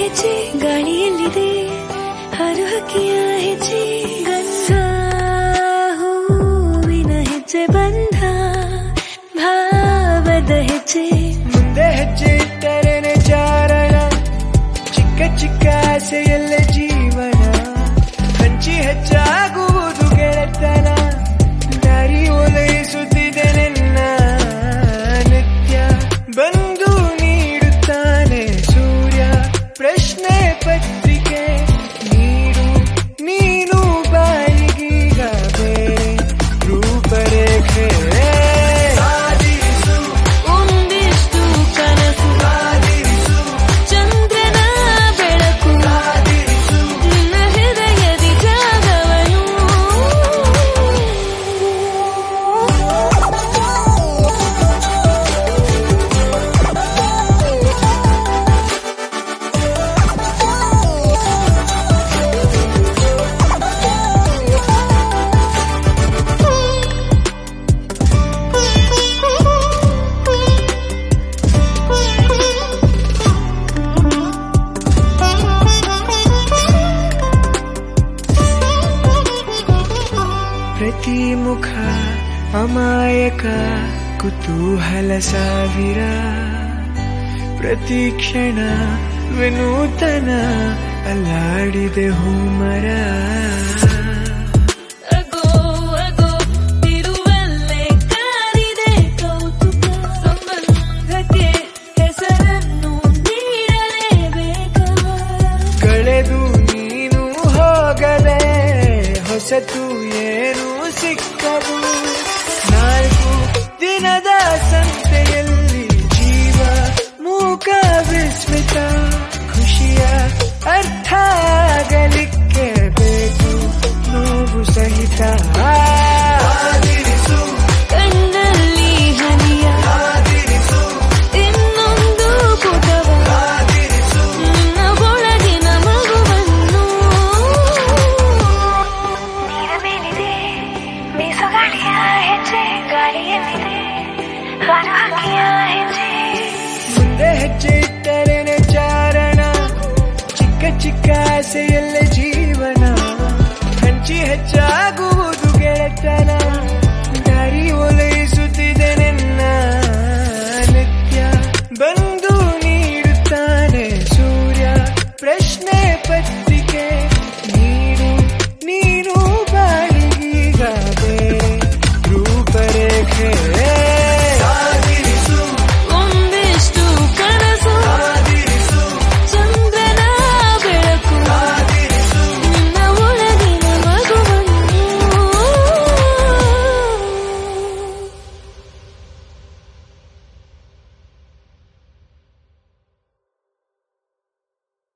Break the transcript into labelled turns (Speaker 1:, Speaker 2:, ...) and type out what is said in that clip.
Speaker 1: ಹೆಜ್ಜೆ ಗಾಳಿಯಲ್ಲಿದೆ, ಹಾರು ಹಕ್ಕಿಯ ಹೆಜ್ಜೆ ಗಂಧ, ಹೂವಿನ ಹೆಜ್ಜೆ ಬಂಧ, ಭಾವದ ಹೆಜ್ಜೆ.
Speaker 2: ಮುಂದೆ ಹೆಜ್ಜೆ ಇಟ್ಟರೇನೆ ಚಾರಣ, ಚಿಕ್ಕ ಚಿಕ್ಕ ಆಸೆಯಲ್ಲ ಜೀವನ, ಹಂಚಿ ಹೆಚ್ಚಾಗುವುದು ಗೆಳೆತನ, ದಾರಿ ಓಲೈಸುತ್ತಿದೆ ನನ್ನ ನಿತ್ಯ. ಬಂದು ನೀಡುತ್ತಾನೆ ಸೂರ್ಯ ಪ್ರಶ್ನೆ ಪತ್ರಿಕೆ, ನೀನು ಬಾಯಿಗೀಗ ಬೇರೆ ರೂಪರೇಖೆ.
Speaker 1: ಒಂದಿಷ್ಟು ಕನಸು, ಚಂದ್ರನ ಬೆಳಕು, ನಿನ್ನ ಹೃದಯದಿ ಜಾಗವನು.
Speaker 2: ಪ್ರತಿ ಮುಖ ಅಮಾಯಕ ಕುತೂಹಲ ಸಾವಿರ, ಪ್ರತಿ ಕ್ಷಣ ವಿನೂತನ ಅಲ್ಲಾಡಿದೆ ಹೂಮರ.
Speaker 1: ಅಗೋ ಅಗೋ ತಿರುವಲ್ಲೇ ಕಾದಿದೆ ಕೌತುಕ, ಸಂಬಂಧಕ್ಕೆ ಹೆಸರನ್ನು ನೀಡಲೇಬೇಕ.
Speaker 2: ಕಳೆದು ನೀನು ಹೋಗದೆ ಹೊಸತು ಏನು ಸಿಕ್ಕದು.